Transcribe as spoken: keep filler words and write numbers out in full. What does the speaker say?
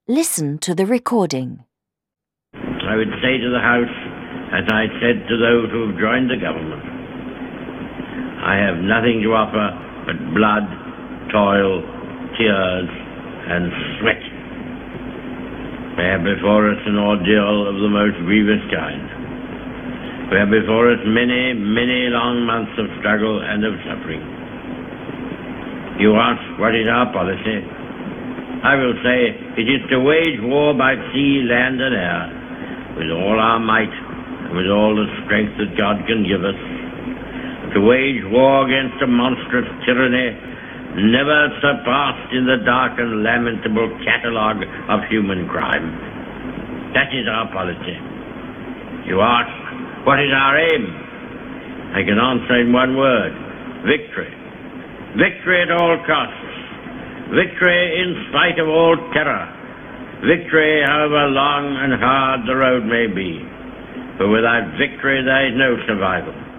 Listen to the recording. I would say to the House, as I said to those who have joined the government, I have nothing to offer but blood, toil, tears, and sweat. We have before us an ordeal of the most grievous kind. We have before us many, many long months of struggle and of suffering. You ask, what is our policy? I will say, it is to wage war by sea, land, and air, with all our might, and with all the strength that God can give us, to wage war against a monstrous tyranny never surpassed in the dark and lamentable catalogue of human crime. That is our policy. You ask, what is our aim? I can answer in one word, victory. Victory at all costs. Victory in spite of all terror. Victory however long and hard the road may be. For without victory there is no survival.